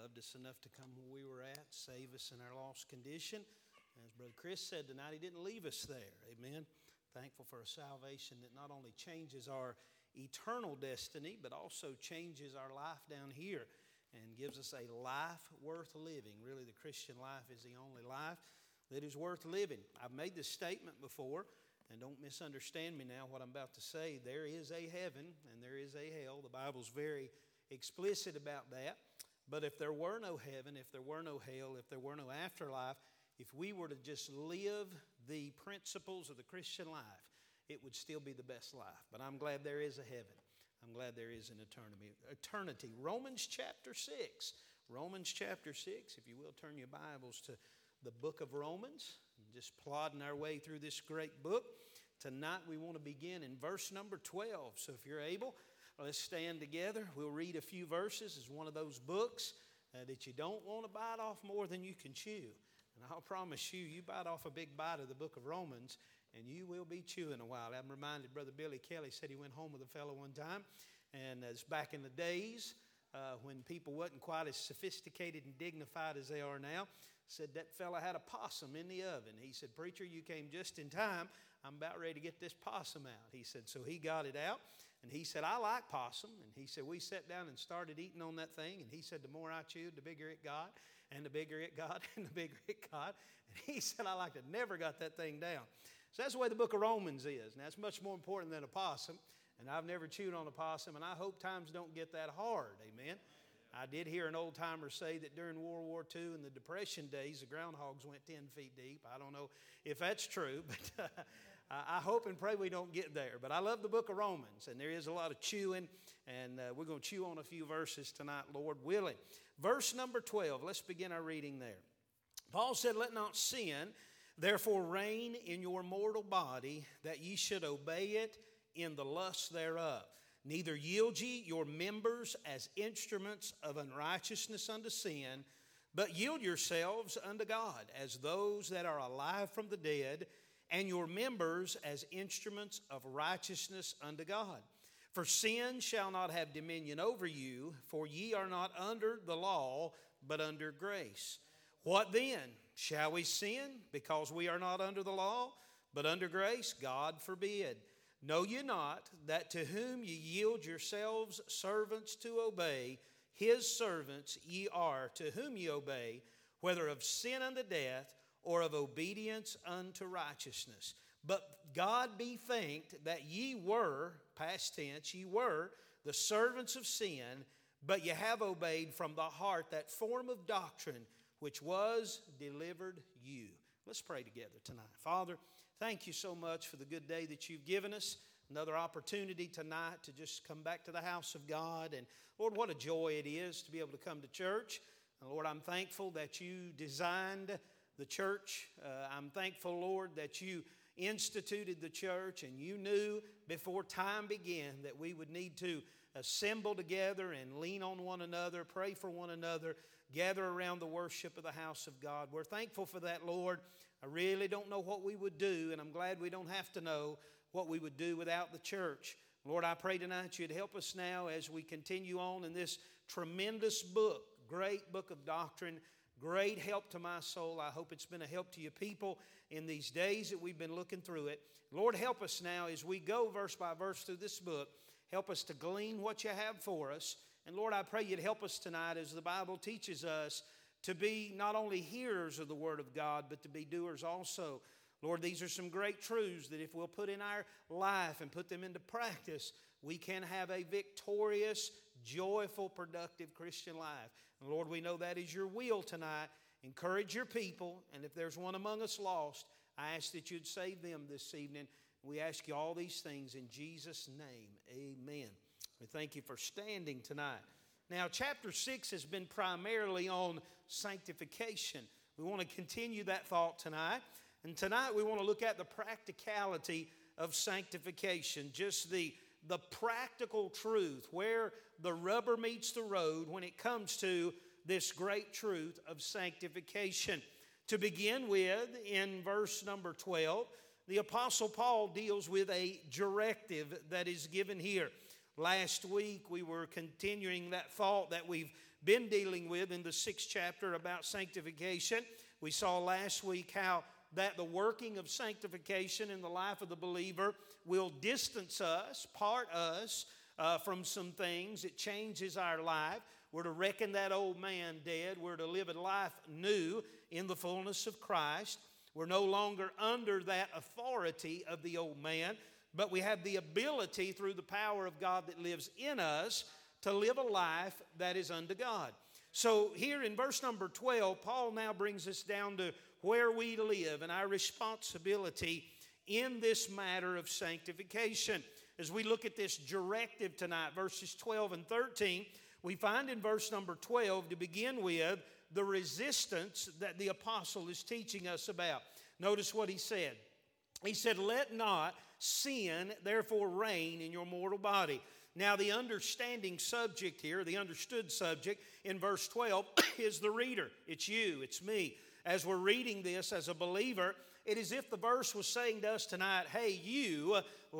loved us enough to come where we were at, save us in our lost condition. As Brother Chris said tonight, He didn't leave us there. Amen. Thankful for a salvation that not only changes our eternal destiny, but also changes our life down here and gives us a life worth living. Really, the Christian life is the only life that is worth living. I've made this statement before, and don't misunderstand me now what I'm about to say. There is a heaven and there is a hell. The Bible's very explicit about that. But if there were no heaven, if there were no hell, if there were no afterlife, if we were to just live the principles of the Christian life, it would still be the best life. But I'm glad there is a heaven. I'm glad there is an eternity. Romans chapter 6. Romans chapter 6, if you will, turn your Bibles to the book of Romans. Just plodding our way through this great book. Tonight we want to begin in verse number 12. So if you're able, let's stand together. We'll read a few verses. It's one of those books that you don't want to bite off more than you can chew. And I'll promise you, you bite off a big bite of the book of Romans, and you will be chewing a while. I'm reminded, Brother Billy Kelly said he went home with a fellow one time, and it's back in the days when people wasn't quite as sophisticated and dignified as they are now. Said that fella had a possum in the oven. He said, "Preacher, you came just in time. I'm about ready to get this possum out." He said, so he got it out, and he said, "I like possum." And he said, we sat down and started eating on that thing, and he said, the more I chewed, the bigger it got, and the bigger it got, and the bigger it got. And he said, I liked it, never got that thing down. So that's the way the book of Romans is. Now, it's much more important than a possum, and I've never chewed on a possum, and I hope times don't get that hard, amen. I did hear an old timer say that during World War II and the Depression days, the groundhogs went 10 feet deep. I don't know if that's true, but I hope and pray we don't get there. But I love the book of Romans, and there is a lot of chewing, and we're going to chew on a few verses tonight, Lord willing. Verse number 12, let's begin our reading there. Paul said, "Let not sin therefore reign in your mortal body, that ye should obey it in the lust thereof. Neither yield ye your members as instruments of unrighteousness unto sin, but yield yourselves unto God as those that are alive from the dead, and your members as instruments of righteousness unto God. For sin shall not have dominion over you, for ye are not under the law, but under grace. What then? Shall we sin because we are not under the law, but under grace? God forbid. Know ye not that to whom ye yield yourselves servants to obey, his servants ye are, to whom ye obey, whether of sin unto death, or of obedience unto righteousness. But God be thanked that ye were," past tense, "ye were the servants of sin, but ye have obeyed from the heart that form of doctrine which was delivered you." Let's pray together tonight. Father, thank you so much for the good day that you've given us. Another opportunity tonight to just come back to the house of God. And Lord, what a joy it is to be able to come to church. And Lord, I'm thankful that you designed the church. I'm thankful, Lord, that you instituted the church, and you knew before time began that we would need to assemble together and lean on one another, pray for one another, gather around the worship of the house of God. We're thankful for that, Lord. I really don't know what we would do, and I'm glad we don't have to know what we would do without the church. Lord, I pray tonight you'd help us now as we continue on in this tremendous book, great book of doctrine, great help to my soul. I hope it's been a help to you people in these days that we've been looking through it. Lord, help us now as we go verse by verse through this book. Help us to glean what you have for us. And Lord, I pray you'd help us tonight as the Bible teaches us to be not only hearers of the Word of God, but to be doers also. Lord, these are some great truths that if we'll put in our life and put them into practice, we can have a victorious, joyful, productive Christian life. And Lord, we know that is your will tonight. Encourage your people, and if there's one among us lost, I ask that you'd save them this evening. We ask you all these things in Jesus' name. Amen. We thank you for standing tonight. Now, chapter 6 has been primarily on sanctification. We want to continue that thought tonight. And tonight we want to look at the practicality of sanctification, just the practical truth, where the rubber meets the road when it comes to this great truth of sanctification. To begin with, in verse number 12, the Apostle Paul deals with a directive that is given here. Last week we were continuing that thought that we've been dealing with in the 6th chapter about sanctification. We saw last week how that the working of sanctification in the life of the believer will distance us, part us from some things. It changes our life. We're to reckon that old man dead. We're to live a life new in the fullness of Christ. We're no longer under that authority of the old man, but we have the ability through the power of God that lives in us to live a life that is unto God. So here in verse number 12, Paul now brings us down to where we live and our responsibility in this matter of sanctification. As we look at this directive tonight, verses 12 and 13, we find in verse number 12 to begin with the resistance that the apostle is teaching us about. Notice what he said. He said, "Let not sin therefore reign in your mortal body." Now the understanding subject here, the understood subject in verse 12 is the reader. It's you, it's me. As we're reading this as a believer, it is as if the verse was saying to us tonight, hey you,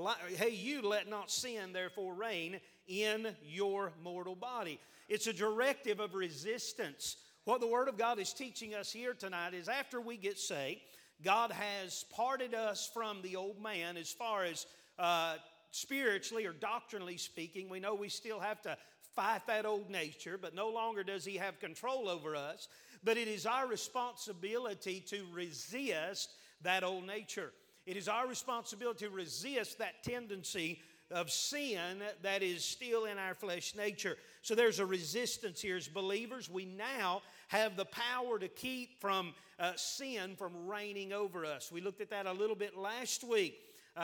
let not sin therefore reign in your mortal body. It's a directive of resistance. What the Word of God is teaching us here tonight is after we get saved, God has parted us from the old man as far as spiritually or doctrinally speaking. We know we still have to fight that old nature, but no longer does He have control over us. But it is our responsibility to resist that old nature. It is our responsibility to resist that tendency of sin that is still in our flesh nature. So there's a resistance here. As believers, we now have the power to keep from sin from reigning over us. We looked at that a little bit last week.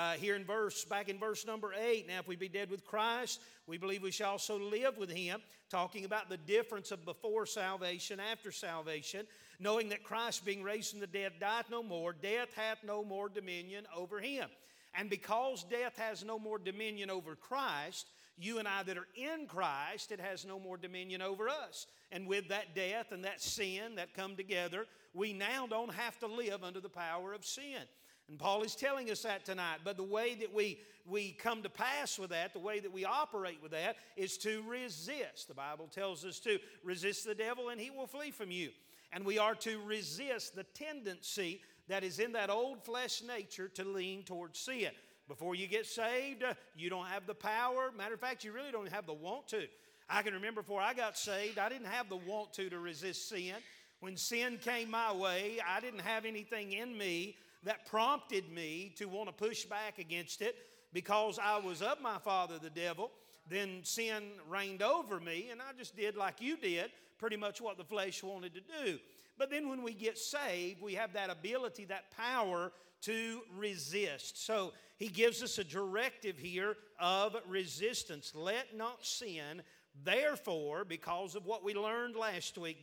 Back in verse number 8, now if we be dead with Christ, we believe we shall also live with Him, talking about the difference of before salvation, after salvation, knowing that Christ being raised from the dead dieth no more, death hath no more dominion over Him. And because death has no more dominion over Christ, you and I that are in Christ, it has no more dominion over us. And with that death and that sin that come together, we now don't have to live under the power of sin. And Paul is telling us that tonight. But the way that we come to pass with that, the way that we operate with that, is to resist. The Bible tells us to resist the devil and he will flee from you. And we are to resist the tendency that is in that old flesh nature to lean towards sin. Before you get saved, you don't have the power. Matter of fact, you really don't have the want to. I can remember before I got saved, I didn't have the want to resist sin. When sin came my way, I didn't have anything in me that prompted me to want to push back against it because I was of my father, the devil. Then sin reigned over me, and I just did like you did, pretty much what the flesh wanted to do. But then when we get saved, we have that ability, that power to resist. So he gives us a directive here of resistance. Let not sin, therefore, because of what we learned last week,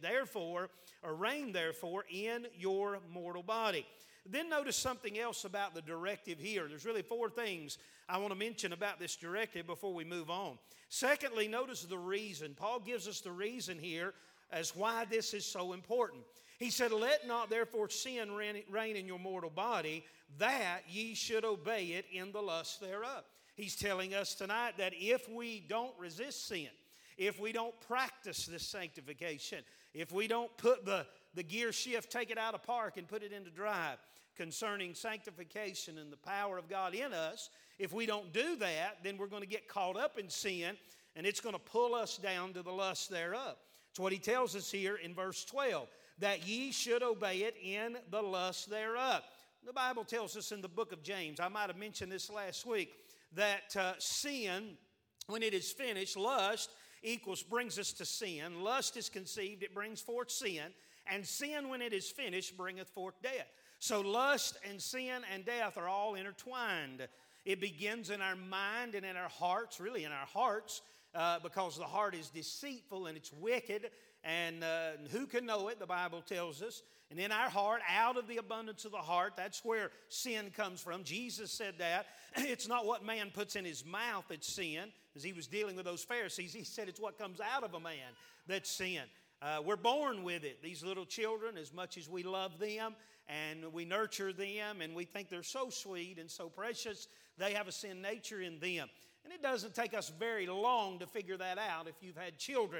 reign therefore in your mortal body. Then notice something else about the directive here. There's really 4 things I want to mention about this directive before we move on. Secondly, notice the reason. Paul gives us the reason here as why this is so important. He said, "Let not therefore sin reign in your mortal body, that ye should obey it in the lust thereof." He's telling us tonight that if we don't resist sin, if we don't practice this sanctification, if we don't put the gear shift, take it out of park and put it into drive, concerning sanctification and the power of God in us, if we don't do that, then we're going to get caught up in sin, and it's going to pull us down to the lust thereof. It's what he tells us here in verse 12, that ye should obey it in the lust thereof. The Bible tells us in the book of James, I might have mentioned this last week, that sin, when it is finished, lust brings us to sin. Lust is conceived, it brings forth sin. And sin, when it is finished, bringeth forth death. So lust and sin and death are all intertwined. It begins in our mind and in our hearts, really in our hearts, because the heart is deceitful and it's wicked. And who can know it, the Bible tells us. And in our heart, out of the abundance of the heart, that's where sin comes from. Jesus said that. It's not what man puts in his mouth that's sin. As he was dealing with those Pharisees, he said it's what comes out of a man that's sin. We're born with it. These little children, as much as we love them and we nurture them and we think they're so sweet and so precious, they have a sin nature in them. And it doesn't take us very long to figure that out if you've had children.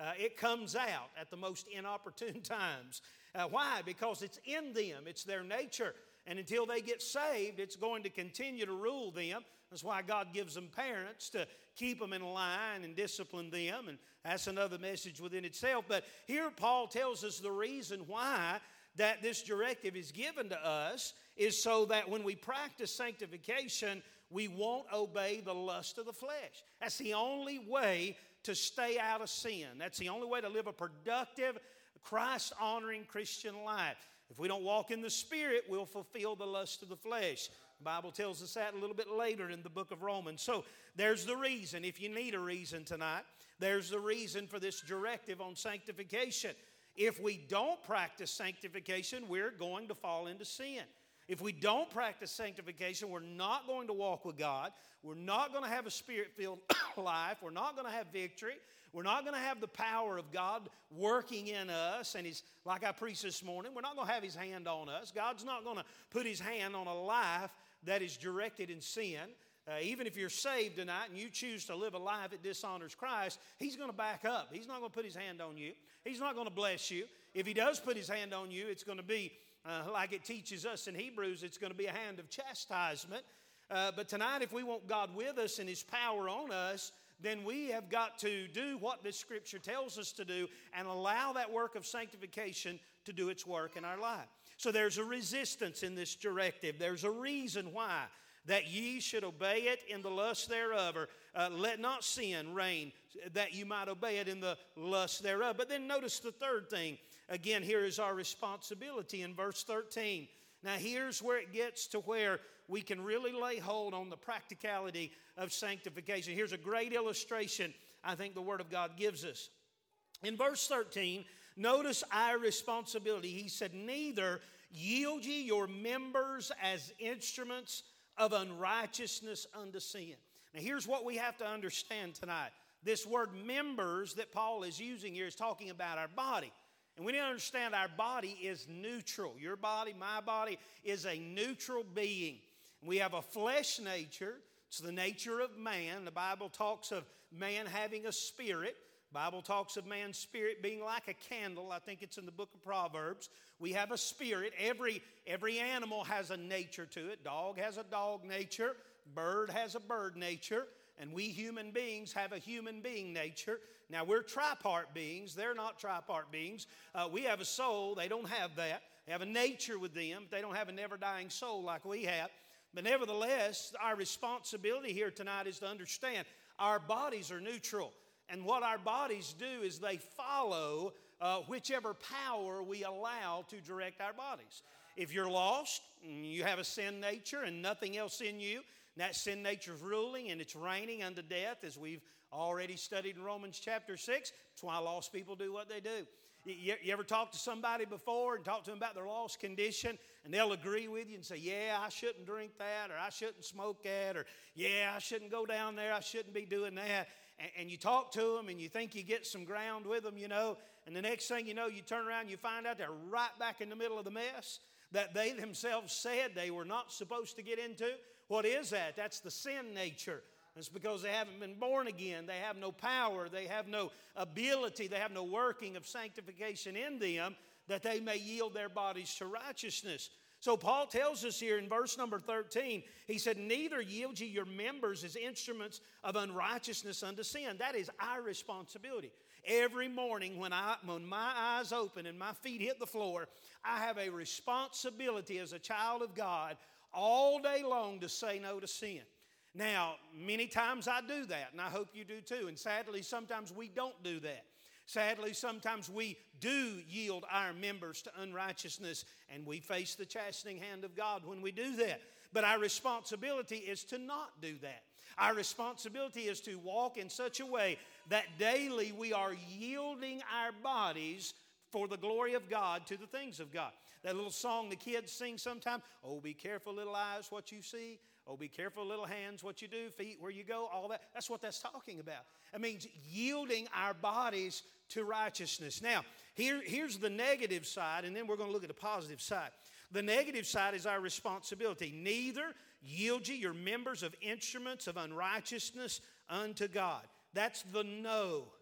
It comes out at the most inopportune times. Why? Because it's in them. It's their nature. And until they get saved, it's going to continue to rule them. That's why God gives them parents to keep them in line and discipline them. And that's another message within itself. But here Paul tells us the reason why that this directive is given to us is so that when we practice sanctification, we won't obey the lust of the flesh. That's the only way to stay out of sin. That's the only way to live a productive, Christ-honoring Christian life. If we don't walk in the Spirit, we'll fulfill the lust of the flesh. The Bible tells us that a little bit later in the book of Romans. So there's the reason. If you need a reason tonight, there's the reason for this directive on sanctification. If we don't practice sanctification, we're going to fall into sin. If we don't practice sanctification, we're not going to walk with God. We're not going to have a Spirit-filled life. We're not going to have victory. We're not going to have the power of God working in us. And He's, like I preached this morning, we're not going to have His hand on us. God's not going to put His hand on a life that is directed in sin. Even if you're saved tonight and you choose to live a life that dishonors Christ, He's going to back up. He's not going to put His hand on you. He's not going to bless you. If He does put His hand on you, it's going to be, like it teaches us in Hebrews, it's going to be a hand of chastisement. But tonight, if we want God with us and His power on us, then we have got to do what this Scripture tells us to do and allow that work of sanctification to do its work in our life. So there's a resistance in this directive. There's a reason why. That ye should obey it in the lust thereof, or let not sin reign, that you might obey it in the lust thereof. But then notice the third thing. Again, here is our responsibility in verse 13. Now here's where it gets to where we can really lay hold on the practicality of sanctification. Here's a great illustration I think the Word of God gives us. In verse 13, notice our responsibility. He said, neither yield ye your members as instruments of unrighteousness unto sin. Now here's what we have to understand tonight. This word members that Paul is using here is talking about our body. And we need to understand our body is neutral. Your body, my body, is a neutral being. We have a flesh nature. It's the nature of man. The Bible talks of man having a spirit. The Bible talks of man's spirit being like a candle. I think it's in the book of Proverbs. We have a spirit. Every animal has a nature to it. Dog has a dog nature. Bird has a bird nature. And we human beings have a human being nature. Now, we're tripart beings. They're not tripart beings. We have a soul. They don't have that. They have a nature with them. They don't have a never-dying soul like we have. But nevertheless, our responsibility here tonight is to understand our bodies are neutral. And what our bodies do is they follow whichever power we allow to direct our bodies. If you're lost, you have a sin nature and nothing else in you, and that sin nature is ruling and it's reigning unto death, as we've already studied in Romans chapter 6. That's why lost people do what they do. You ever talk to somebody before and talk to them about their lost condition, and they'll agree with you and say, yeah, I shouldn't drink that, or I shouldn't smoke that, or yeah, I shouldn't go down there, I shouldn't be doing that. And you talk to them and you think you get some ground with them, and the next thing you know, you turn around and you find out they're right back in the middle of the mess that they themselves said they were not supposed to get into. What is that? That's the sin nature. It's because they haven't been born again. They have no power. They have no ability. They have no working of sanctification in them that they may yield their bodies to righteousness. So Paul tells us here in verse number 13, he said, neither yield ye your members as instruments of unrighteousness unto sin. That is our responsibility. Every morning when my eyes open and my feet hit the floor, I have a responsibility as a child of God all day long to say no to sin. Now, many times I do that, and I hope you do too. And sadly, sometimes we don't do that. Sadly, sometimes we do yield our members to unrighteousness, and we face the chastening hand of God when we do that. But our responsibility is to not do that. Our responsibility is to walk in such a way that daily we are yielding our bodies for the glory of God to the things of God. That little song the kids sing sometimes, oh, be careful, little eyes, what you see. Oh, be careful, little hands, what you do, feet, where you go, all that. That's what that's talking about. It means yielding our bodies to righteousness. Now, here's the negative side, and then we're going to look at the positive side. The negative side is our responsibility. Neither yield ye your members of instruments of unrighteousness unto God. That's the no.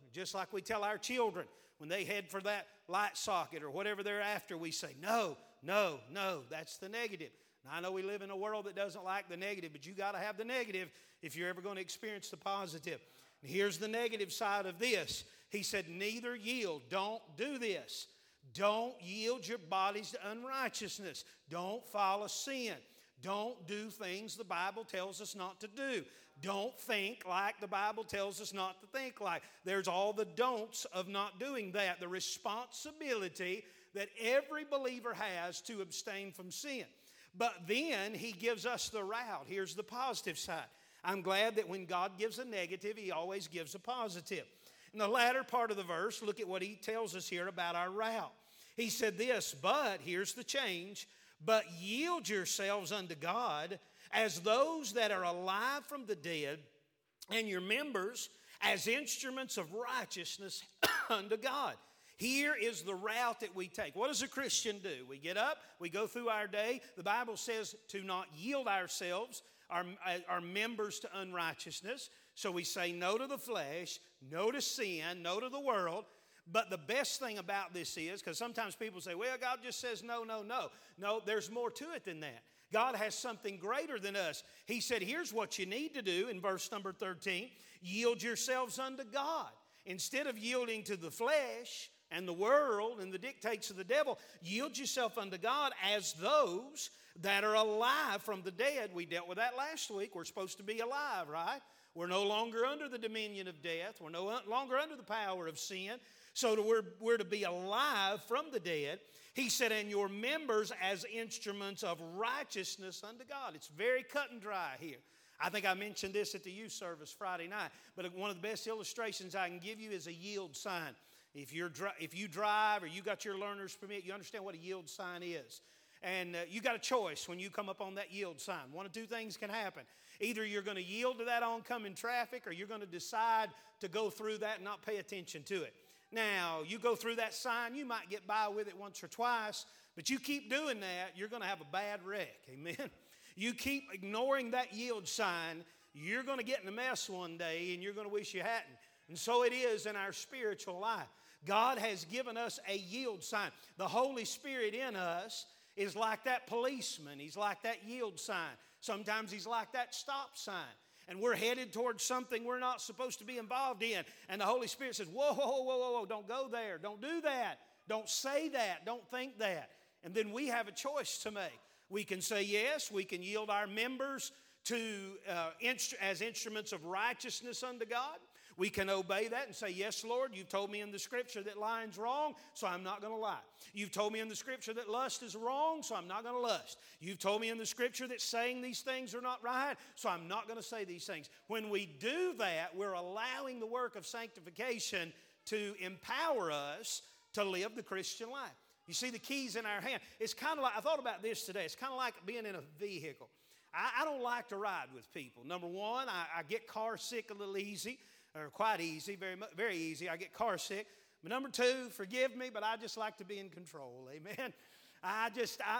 Just like we tell our children when they head for that light socket or whatever they're after, we say, no, no, no. That's the negative. Now, I know we live in a world that doesn't like the negative, but you got to have the negative if you're ever going to experience the positive. And here's the negative side of this. He said, neither yield. Don't do this. Don't yield your bodies to unrighteousness. Don't follow sin. Don't do things the Bible tells us not to do. Don't think like the Bible tells us not to think like. There's all the don'ts of not doing that. The responsibility that every believer has to abstain from sin. But then he gives us the route. Here's the positive side. I'm glad that when God gives a negative, he always gives a positive. In the latter part of the verse, look at what he tells us here about our route. He said this, but, here's the change, but yield yourselves unto God as those that are alive from the dead, and your members as instruments of righteousness unto God. Here is the route that we take. What does a Christian do? We get up, we go through our day. The Bible says to not yield ourselves, our members to unrighteousness. So we say no to the flesh, no to sin, no to the world. But the best thing about this is, because sometimes people say, well, God just says no, no, no. No, there's more to it than that. God has something greater than us. He said, here's what you need to do in verse number 13. Yield yourselves unto God. Instead of yielding to the flesh and the world and the dictates of the devil, yield yourself unto God as those that are alive from the dead. We dealt with that last week. We're supposed to be alive, right? We're no longer under the dominion of death. We're no longer under the power of sin. So we're to be alive from the dead. He said, and your members as instruments of righteousness unto God. It's very cut and dry here. I think I mentioned this at the youth service Friday night, but one of the best illustrations I can give you is a yield sign. If you drive or you got your learner's permit, you understand what a yield sign is. And you got a choice when you come up on that yield sign. One of two things can happen. Either you're going to yield to that oncoming traffic, or you're going to decide to go through that and not pay attention to it. Now, you go through that sign, you might get by with it once or twice, but you keep doing that, you're going to have a bad wreck. Amen? You keep ignoring that yield sign, you're going to get in a mess one day, and you're going to wish you hadn't. And so it is in our spiritual life. God has given us a yield sign. The Holy Spirit in us is like that policeman. He's like that yield sign. Sometimes he's like that stop sign. And we're headed towards something we're not supposed to be involved in. And the Holy Spirit says, whoa, whoa, whoa, whoa, whoa, don't go there. Don't do that. Don't say that. Don't think that. And then we have a choice to make. We can say yes. We can yield our members as instruments of righteousness unto God. We can obey that and say, yes, Lord, you've told me in the Scripture that lying's wrong, so I'm not going to lie. You've told me in the Scripture that lust is wrong, so I'm not going to lust. You've told me in the Scripture that saying these things are not right, so I'm not going to say these things. When we do that, we're allowing the work of sanctification to empower us to live the Christian life. You see the keys in our hand. It's kind of like, I thought about this today. It's kind of like being in a vehicle. I don't like to ride with people. Number one, I get car sick a little easy. Or quite easy, very easy. I get car sick. But number two, forgive me, but I just like to be in control. Amen. I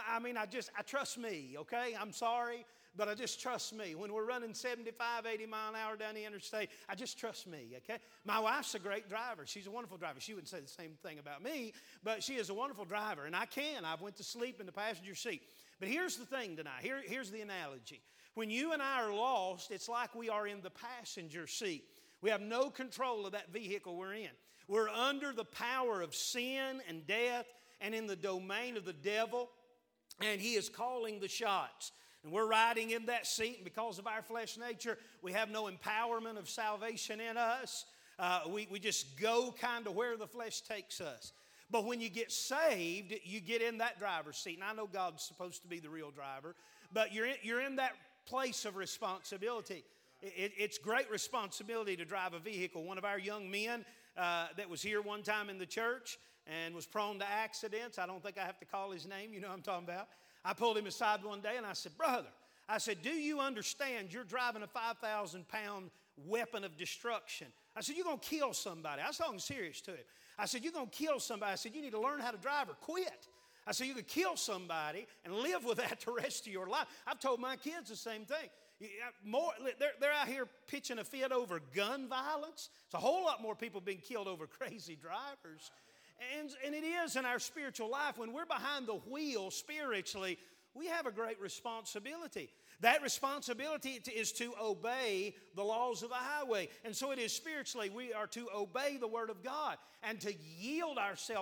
trust me, okay? I'm sorry, but I just trust me. When we're running 75, 80 mile an hour down the interstate, I just trust me, okay? My wife's a great driver. She's a wonderful driver. She wouldn't say the same thing about me, but she is a wonderful driver, and I've went to sleep in the passenger seat. But here's the thing tonight. Here's the analogy. When you and I are lost, it's like we are in the passenger seat. We have no control of that vehicle we're in. We're under the power of sin and death and in the domain of the devil, and he is calling the shots. And we're riding in that seat, and because of our flesh nature, we have no empowerment of salvation in us. We just go kind of where the flesh takes us. But when you get saved, you get in that driver's seat. And I know God's supposed to be the real driver, but you're in that place of responsibility. It's great responsibility to drive a vehicle. One of our young men that was here one time in the church and was prone to accidents. I don't think I have to call his name. You know what I'm talking about. I pulled him aside one day and I said, brother, do you understand you're driving a 5,000-pound weapon of destruction? I said, you're going to kill somebody. I was talking serious to him. I said, you're going to kill somebody. I said, you need to learn how to drive or quit. I said, you could kill somebody and live with that the rest of your life. I've told my kids the same thing. They're out here pitching a fit over gun violence. It's a whole lot more people being killed over crazy drivers. And it is in our spiritual life. When we're behind the wheel spiritually, we have a great responsibility. That responsibility is to obey the laws of the highway. And so it is spiritually. We are to obey the Word of God and to yield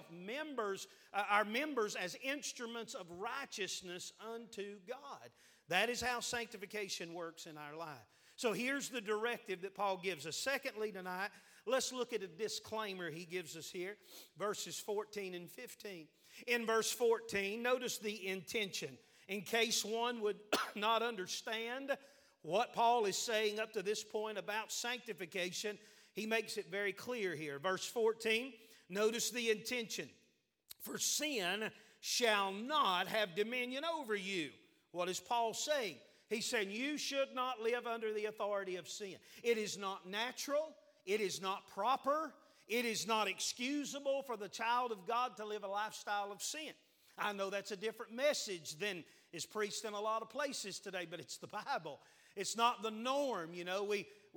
our members as instruments of righteousness unto God. That is how sanctification works in our life. So here's the directive that Paul gives us. Secondly, tonight, let's look at a disclaimer he gives us here, verses 14 and 15. In verse 14, notice the intention. In case one would not understand what Paul is saying up to this point about sanctification, he makes it very clear here. Verse 14, notice the intention. For sin shall not have dominion over you. What is Paul saying? He's saying you should not live under the authority of sin. It is not natural. It is not proper. It is not excusable for the child of God to live a lifestyle of sin. I know that's a different message than is preached in a lot of places today, but it's the Bible. It's not the norm. You know,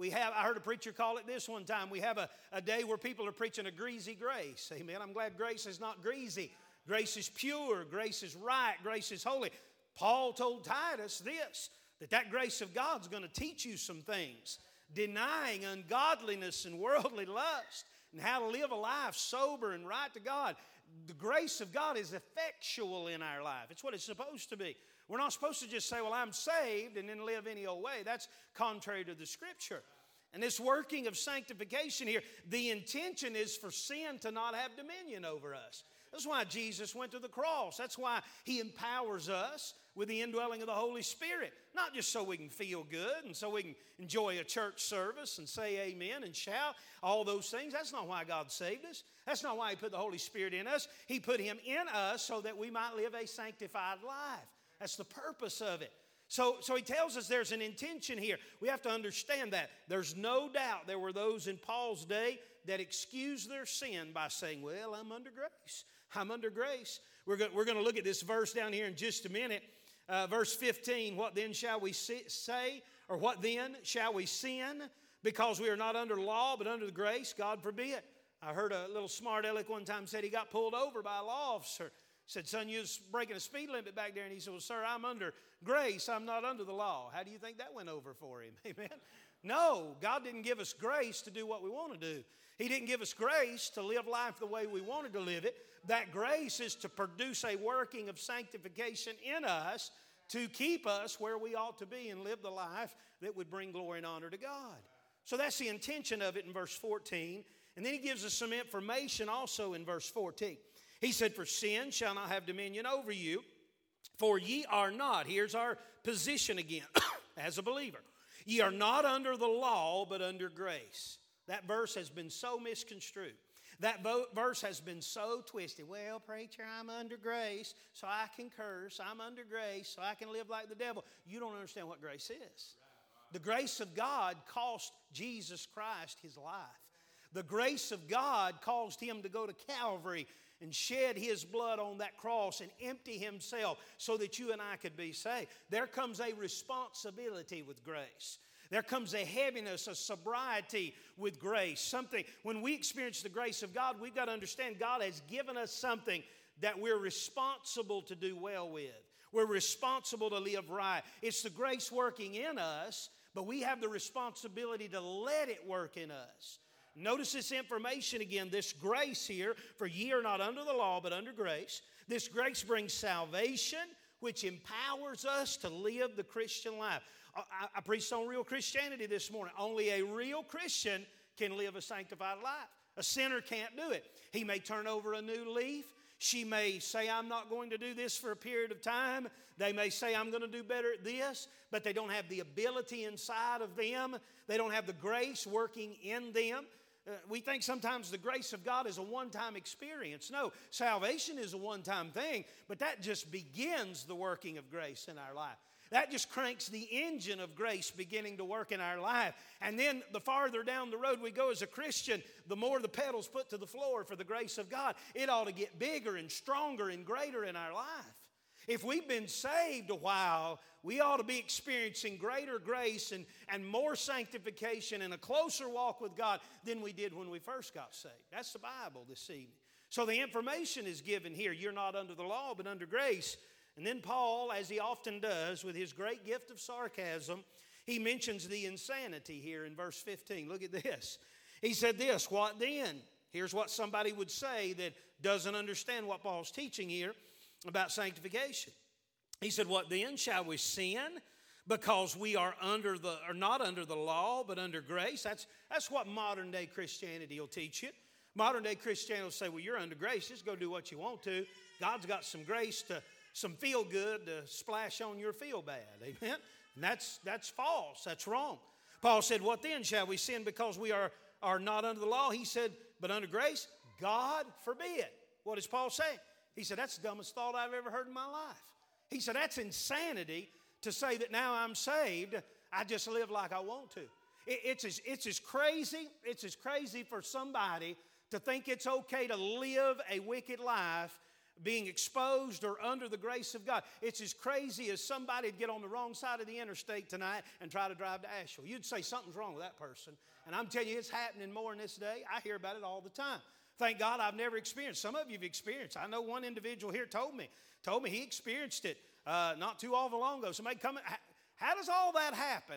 I heard a preacher call it this one time. We have a day where people are preaching a greasy grace. Amen. I'm glad grace is not greasy. Grace is pure. Grace is right. Grace is holy. Paul told Titus this, that grace of God's going to teach you some things, denying ungodliness and worldly lust, and how to live a life sober and right to God. The grace of God is effectual in our life. It's what it's supposed to be. We're not supposed to just say, well, I'm saved, and then live any old way. That's contrary to the Scripture. And this working of sanctification here, the intention is for sin to not have dominion over us. That's why Jesus went to the cross. That's why He empowers us with the indwelling of the Holy Spirit. Not just so we can feel good and so we can enjoy a church service and say amen and shout, all those things. That's not why God saved us. That's not why He put the Holy Spirit in us. He put Him in us so that we might live a sanctified life. That's the purpose of it. So he tells us there's an intention here. We have to understand that. There's no doubt there were those in Paul's day that excused their sin by saying, well, I'm under grace. I'm under grace. We're going to look at this verse down here in just a minute. Verse 15, what then shall we say? Or what then shall we sin? Because we are not under law, but under the grace? God forbid. I heard a little smart aleck one time said he got pulled over by a law officer. Said, son, you was breaking a speed limit back there. And he said, well, sir, I'm under grace. I'm not under the law. How do you think that went over for him? Amen. No, God didn't give us grace to do what we want to do. He didn't give us grace to live life the way we wanted to live it. That grace is to produce a working of sanctification in us to keep us where we ought to be and live the life that would bring glory and honor to God. So that's the intention of it in verse 14. And then he gives us some information also in verse 14. He said, for sin shall not have dominion over you, for ye are not. Here's our position again as a believer. Ye are not under the law, but under grace. That verse has been so misconstrued. That verse has been so twisted. Well, preacher, I'm under grace, so I can curse. I'm under grace, so I can live like the devil. You don't understand what grace is. The grace of God cost Jesus Christ His life. The grace of God caused Him to go to Calvary and shed His blood on that cross and empty Himself so that you and I could be saved. There comes a responsibility with grace. There comes a heaviness, a sobriety with grace. Something, when we experience the grace of God, we've got to understand God has given us something that we're responsible to do well with. We're responsible to live right. It's the grace working in us, but we have the responsibility to let it work in us. Notice this information again, this grace here, for ye are not under the law, but under grace. This grace brings salvation, which empowers us to live the Christian life. I preached on real Christianity this morning. Only a real Christian can live a sanctified life. A sinner can't do it. He may turn over a new leaf. She may say, I'm not going to do this for a period of time. They may say, I'm going to do better at this, but they don't have the ability inside of them. They don't have the grace working in them. We think sometimes the grace of God is a one-time experience. No, salvation is a one-time thing, but that just begins the working of grace in our life. That just cranks the engine of grace beginning to work in our life. And then the farther down the road we go as a Christian, the more the pedals put to the floor for the grace of God. It ought to get bigger and stronger and greater in our life. If we've been saved a while, we ought to be experiencing greater grace and more sanctification and a closer walk with God than we did when we first got saved. That's the Bible this evening. So the information is given here. You're not under the law, but under grace. And then Paul, as he often does with his great gift of sarcasm, he mentions the insanity here in verse 15. Look at this. He said this, what then? Here's what somebody would say that doesn't understand what Paul's teaching here about sanctification. He said, what then? Shall we sin because we are not under the law, but under grace? That's what modern day Christianity will teach you. Modern day Christianity will say, well, you're under grace. Just go do what you want to. God's got some grace some feel good to splash on your feel bad. Amen? And that's false. That's wrong. Paul said, what then? Shall we sin because we are not under the law? He said, but under grace? God forbid. What does Paul say? He said, that's the dumbest thought I've ever heard in my life. He said, that's insanity to say that now I'm saved, I just live like I want to. It's as crazy for somebody to think it's okay to live a wicked life being exposed or under the grace of God. It's as crazy as somebody to get on the wrong side of the interstate tonight and try to drive to Asheville. You'd say something's wrong with that person. And I'm telling you, it's happening more in this day. I hear about it all the time. Thank God I've never experienced. Some of you have experienced. I know one individual here told me he experienced it not too awful long ago. Somebody come in, how does all that happen?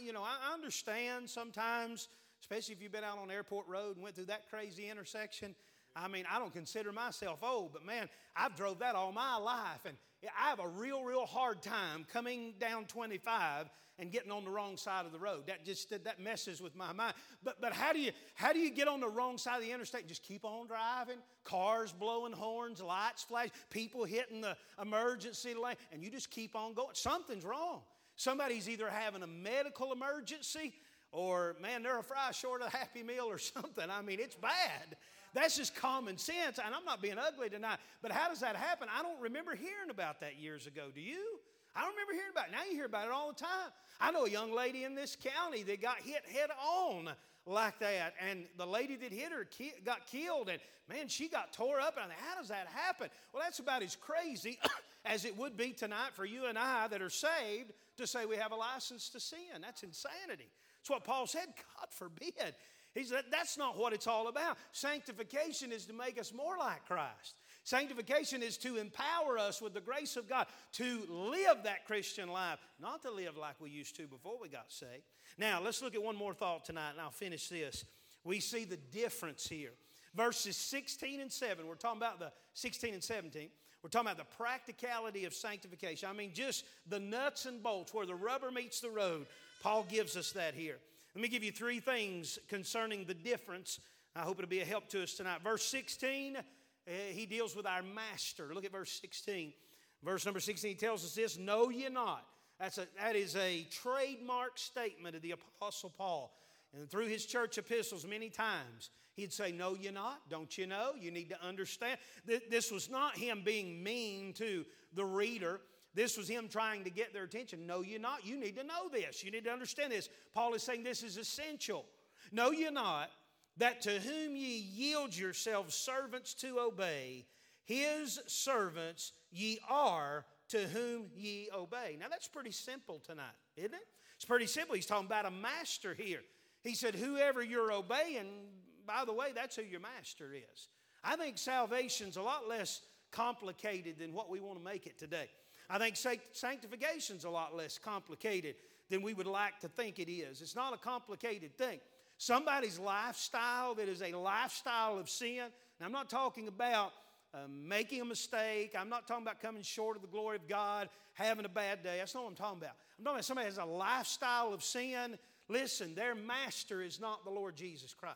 I understand sometimes, especially if you've been out on Airport Road and went through that crazy intersection. I mean, I don't consider myself old, but man, I've drove that all my life, and I have a real hard time coming down 25 and getting on the wrong side of the road. That messes with my mind. But how do you get on the wrong side of the interstate and just keep on driving? Cars blowing horns, lights flash, people hitting the emergency lane, and you just keep on going. Something's wrong. Somebody's either having a medical emergency or, man, they're a fry short of a Happy Meal or something. I mean, it's bad. That's just common sense, and I'm not being ugly tonight, but how does that happen? I don't remember hearing about that years ago. Do you? I don't remember hearing about it. Now you hear about it all the time. I know a young lady in this county that got hit head on like that, and the lady that hit her got killed, and man, she got tore up, and how does that happen? Well, that's about as crazy as it would be tonight for you and I that are saved to say we have a license to sin. That's insanity. That's what Paul said, God forbid. He said, that's not what it's all about. Sanctification is to make us more like Christ. Sanctification is to empower us with the grace of God to live that Christian life, not to live like we used to before we got saved. Now, let's look at one more thought tonight, and I'll finish this. We see the difference here. Verses 16 and 7, we're talking about the 16 and 17. We're talking about the practicality of sanctification. I mean, just the nuts and bolts, where the rubber meets the road. Paul gives us that here. Let me give you three things concerning the difference. I hope it'll be a help to us tonight. Verse 16, he deals with our master. Look at verse 16. Verse number 16 tells us this, know ye not. That is a trademark statement of the Apostle Paul. And through his church epistles many times, he'd say, know ye not? Don't you know? You need to understand. This was not him being mean to the reader. This was him trying to get their attention. Know ye not? You need to know this. You need to understand this. Paul is saying this is essential. Know ye not that to whom ye yield yourselves servants to obey, his servants ye are to whom ye obey. Now that's pretty simple tonight, isn't it? It's pretty simple. He's talking about a master here. He said, whoever you're obeying, by the way, that's who your master is. I think salvation's a lot less complicated than what we want to make it today. I think sanctification's a lot less complicated than we would like to think it is. It's not a complicated thing. Somebody's lifestyle that is a lifestyle of sin, and I'm not talking about making a mistake. I'm not talking about coming short of the glory of God, having a bad day. That's not what I'm talking about. I'm talking about somebody who has a lifestyle of sin. Listen, their master is not the Lord Jesus Christ.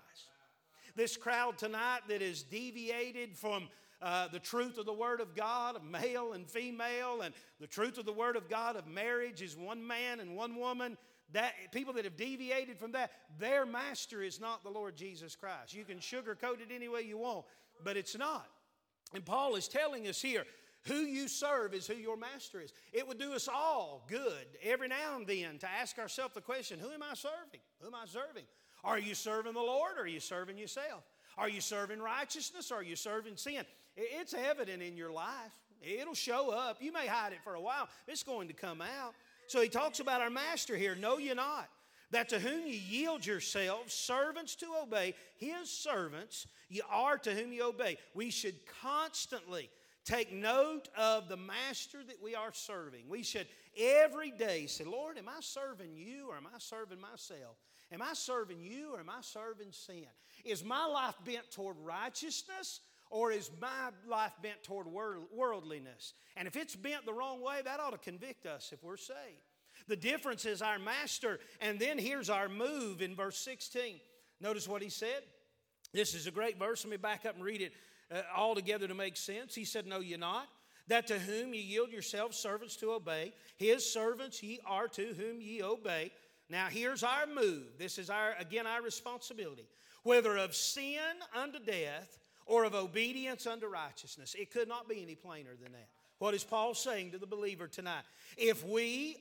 This crowd tonight that is deviated from the truth of the Word of God, of male and female, and the truth of the Word of God of marriage is one man and one woman. That people that have deviated from that, their master is not the Lord Jesus Christ. You can sugarcoat it any way you want, but it's not. And Paul is telling us here, who you serve is who your master is. It would do us all good every now and then to ask ourselves the question, who am I serving? Who am I serving? Are you serving the Lord or are you serving yourself? Are you serving righteousness or are you serving sin? It's evident in your life. It'll show up. You may hide it for a while. It's going to come out. So he talks about our master here. Know ye not that to whom ye yield yourselves, servants to obey, his servants ye are to whom ye obey. We should constantly take note of the master that we are serving. We should every day say, Lord, am I serving you or am I serving myself? Am I serving you or am I serving sin? Is my life bent toward righteousness or is my life bent toward worldliness? And if it's bent the wrong way, that ought to convict us if we're saved. The difference is our master, and then here's our move in verse 16. Notice what he said. This is a great verse. Let me back up and read it all together to make sense. He said, know ye not that to whom ye yield yourselves servants to obey, his servants ye are to whom ye obey. Now here's our move. This is our responsibility. Whether of sin unto death or of obedience unto righteousness. It could not be any plainer than that. What is Paul saying to the believer tonight? If we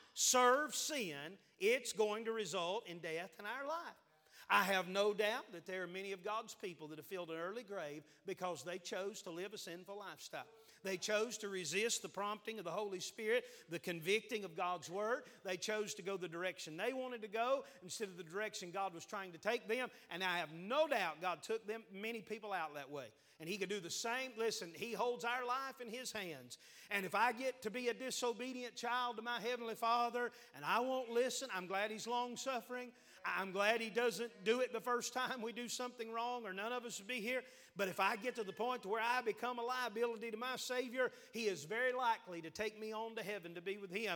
serve sin, it's going to result in death in our life. I have no doubt that there are many of God's people that have filled an early grave because they chose to live a sinful lifestyle. They chose to resist the prompting of the Holy Spirit, the convicting of God's Word. They chose to go the direction they wanted to go instead of the direction God was trying to take them. And I have no doubt God took them, many people out that way. And He could do the same. Listen, He holds our life in His hands. And if I get to be a disobedient child to my Heavenly Father and I won't listen, I'm glad He's long-suffering. I'm glad He doesn't do it the first time we do something wrong, or none of us would be here. But if I get to the point to where I become a liability to my Savior, He is very likely to take me on to heaven to be with Him.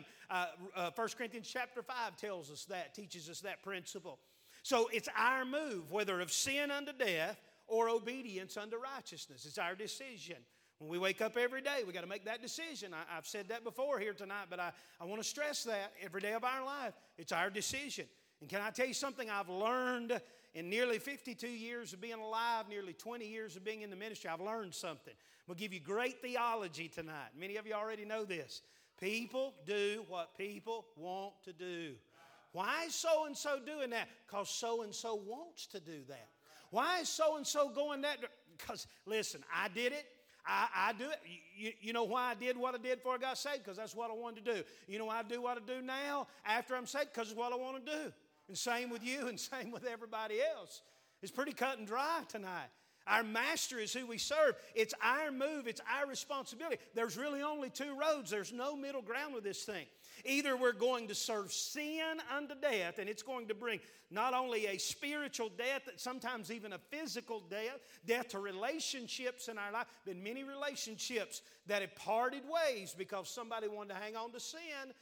1 Corinthians chapter 5 tells us that, teaches us that principle. So it's our move, whether of sin unto death or obedience unto righteousness. It's our decision. When we wake up every day, we got to make that decision. I've said that before here tonight, but I want to stress that every day of our life, it's our decision. And can I tell you something I've learned in nearly 52 years of being alive, nearly 20 years of being in the ministry? I've learned something. I'm going to give you great theology tonight. Many of you already know this. People do what people want to do. Why is so-and-so doing that? Because so-and-so wants to do that. Why is so-and-so going that? Because, listen, I did it. I do it. You know why I did what I did before I got saved? Because that's what I wanted to do. You know why I do what I do now after I'm saved? Because it's what I want to do. And same with you and same with everybody else. It's pretty cut and dry tonight. Our master is who we serve. It's our move. It's our responsibility. There's really only two roads. There's no middle ground with this thing. Either we're going to serve sin unto death, and it's going to bring not only a spiritual death, but sometimes even a physical death, death to relationships in our life. Been many relationships that have parted ways because somebody wanted to hang on to sin.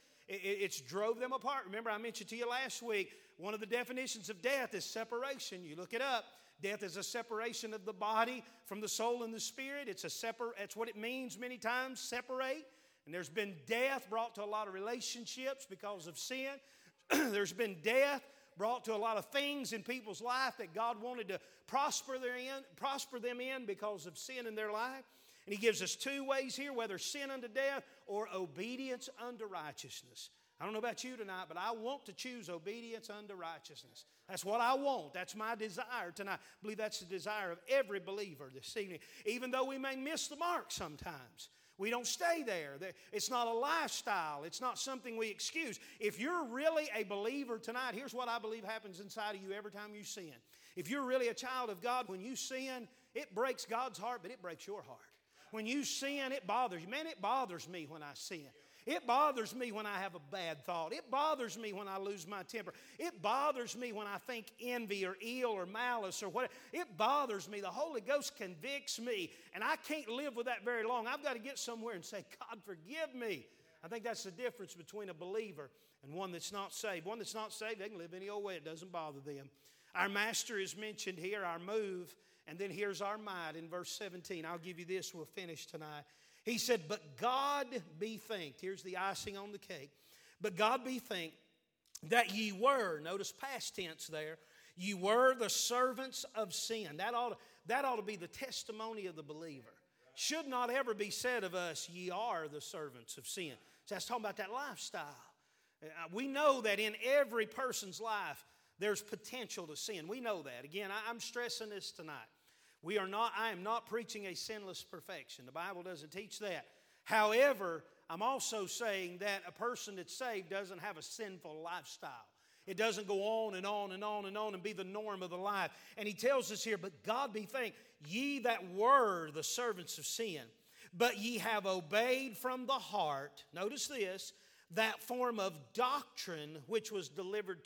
It's drove them apart. Remember, I mentioned to you last week, one of the definitions of death is separation. You look it up. Death is a separation of the body from the soul and the spirit. That's what it means many times, separate. And there's been death brought to a lot of relationships because of sin. There's been death brought to a lot of things in people's life that God wanted to prosper them in because of sin in their life. And He gives us two ways here, whether sin unto death or obedience unto righteousness. I don't know about you tonight, but I want to choose obedience unto righteousness. That's what I want. That's my desire tonight. I believe that's the desire of every believer this evening. Even though we may miss the mark sometimes, we don't stay there. It's not a lifestyle. It's not something we excuse. If you're really a believer tonight, here's what I believe happens inside of you every time you sin. If you're really a child of God, when you sin, it breaks God's heart, but it breaks your heart. When you sin, it bothers you. Man, it bothers me when I sin. It bothers me when I have a bad thought. It bothers me when I lose my temper. It bothers me when I think envy or ill or malice or whatever. It bothers me. The Holy Ghost convicts me, and I can't live with that very long. I've got to get somewhere and say, God, forgive me. I think that's the difference between a believer and one that's not saved. One that's not saved, they can live any old way. It doesn't bother them. Our master is mentioned here, our move, and then here's our might in verse 17. I'll give you this. We'll finish tonight. He said, but God be thanked. Here's the icing on the cake. But God be thanked that ye were, notice past tense there, ye were the servants of sin. That ought to be the testimony of the believer. Should not ever be said of us, ye are the servants of sin. So that's talking about that lifestyle. We know that in every person's life, there's potential to sin. We know that. Again, I'm stressing this tonight. I am not preaching a sinless perfection. The Bible doesn't teach that. However, I'm also saying that a person that's saved doesn't have a sinful lifestyle. It doesn't go on and on and on and on and be the norm of the life. And he tells us here, but God be thanked, ye that were the servants of sin, but ye have obeyed from the heart, notice this, that form of doctrine which was delivered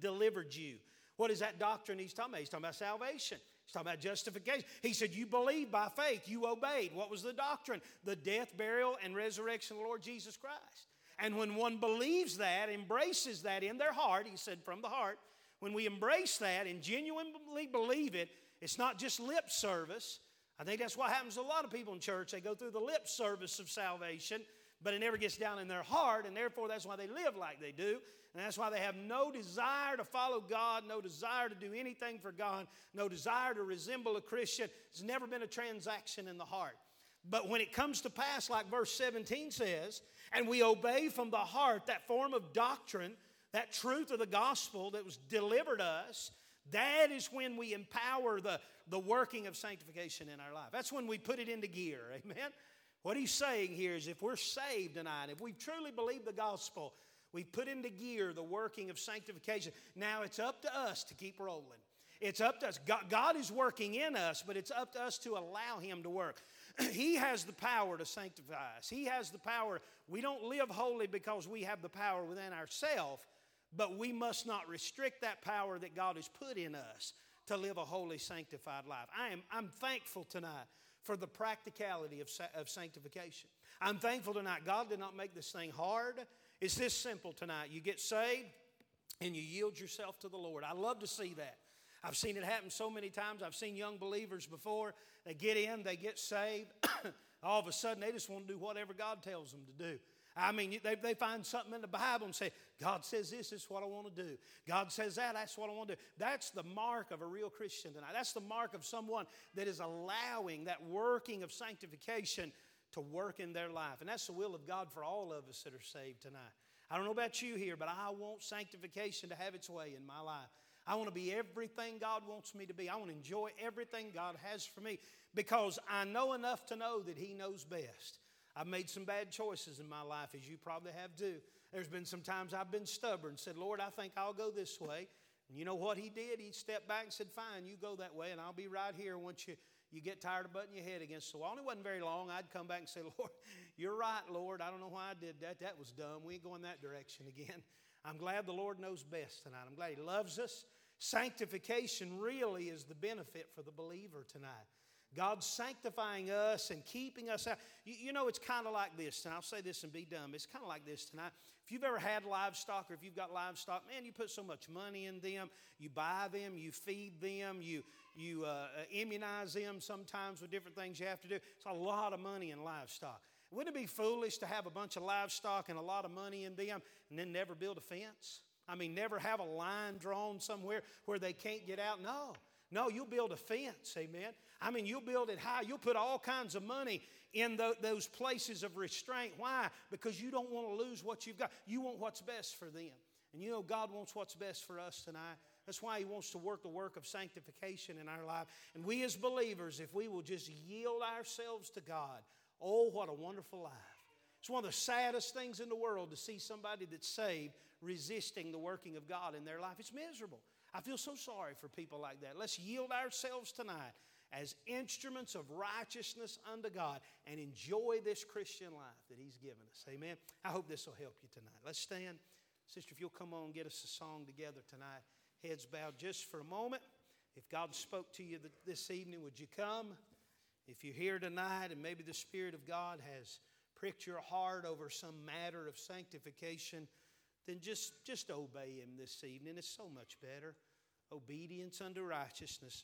you. What is that doctrine he's talking about? He's talking about salvation. He's talking about justification. He said, you believed by faith, you obeyed. What was the doctrine? The death, burial, and resurrection of the Lord Jesus Christ. And when one believes that, embraces that in their heart, he said from the heart, when we embrace that and genuinely believe it, it's not just lip service. I think that's what happens to a lot of people in church. They go through the lip service of salvation, but it never gets down in their heart, and therefore that's why they live like they do. And that's why they have no desire to follow God, no desire to do anything for God, no desire to resemble a Christian. It's never been a transaction in the heart. But when it comes to pass, like verse 17 says, and we obey from the heart that form of doctrine, that truth of the gospel that was delivered us, that is when we empower the working of sanctification in our life. That's when we put it into gear, amen? What he's saying here is if we're saved tonight, if we truly believe the gospel, we put into gear the working of sanctification. Now it's up to us to keep rolling. It's up to us. God is working in us, but it's up to us to allow Him to work. He has the power to sanctify us. He has the power. We don't live holy because we have the power within ourselves, but we must not restrict that power that God has put in us to live a holy, sanctified life. I'm thankful tonight for the practicality of sanctification. I'm thankful tonight God did not make this thing hard. It's this simple tonight. You get saved and you yield yourself to the Lord. I love to see that. I've seen it happen so many times. I've seen young believers before. They get in, they get saved. All of a sudden, they just want to do whatever God tells them to do. I mean, they find something in the Bible and say, God says this is what I want to do. God says that, that's what I want to do. That's the mark of a real Christian tonight. That's the mark of someone that is allowing that working of sanctification to work in their life. And that's the will of God for all of us that are saved tonight. I don't know about you here, but I want sanctification to have its way in my life. I want to be everything God wants me to be. I want to enjoy everything God has for me because I know enough to know that He knows best. I've made some bad choices in my life, as you probably have too. There's been some times I've been stubborn and said, Lord, I think I'll go this way. And you know what He did? He stepped back and said, fine, you go that way, and I'll be right here once you get tired of butting your head against the wall. And it wasn't very long. I'd come back and say, Lord, you're right, Lord. I don't know why I did that. That was dumb. We ain't going that direction again. I'm glad the Lord knows best tonight. I'm glad He loves us. Sanctification really is the benefit for the believer tonight. God's sanctifying us and keeping us out. You know, it's kind of like this, and I'll say this and be done. It's kind of like this tonight. If you've ever had livestock or if you've got livestock, man, you put so much money in them. You buy them, you feed them, you immunize them sometimes with different things you have to do. It's a lot of money in livestock. Wouldn't it be foolish to have a bunch of livestock and a lot of money in them and then never build a fence? I mean, never have a line drawn somewhere where they can't get out? No, you'll build a fence, amen. I mean, you'll build it high. You'll put all kinds of money in those places of restraint. Why? Because you don't want to lose what you've got. You want what's best for them. And you know God wants what's best for us tonight. That's why He wants to work the work of sanctification in our life. And we as believers, if we will just yield ourselves to God, oh, what a wonderful life. It's one of the saddest things in the world to see somebody that's saved resisting the working of God in their life. It's miserable. I feel so sorry for people like that. Let's yield ourselves tonight as instruments of righteousness unto God and enjoy this Christian life that He's given us. Amen. I hope this will help you tonight. Let's stand. Sister, if you'll come on and get us a song together tonight. Heads bowed just for a moment. If God spoke to you this evening, would you come? If you're here tonight and maybe the Spirit of God has pricked your heart over some matter of sanctification, then just obey Him this evening. It's so much better. Obedience unto righteousness.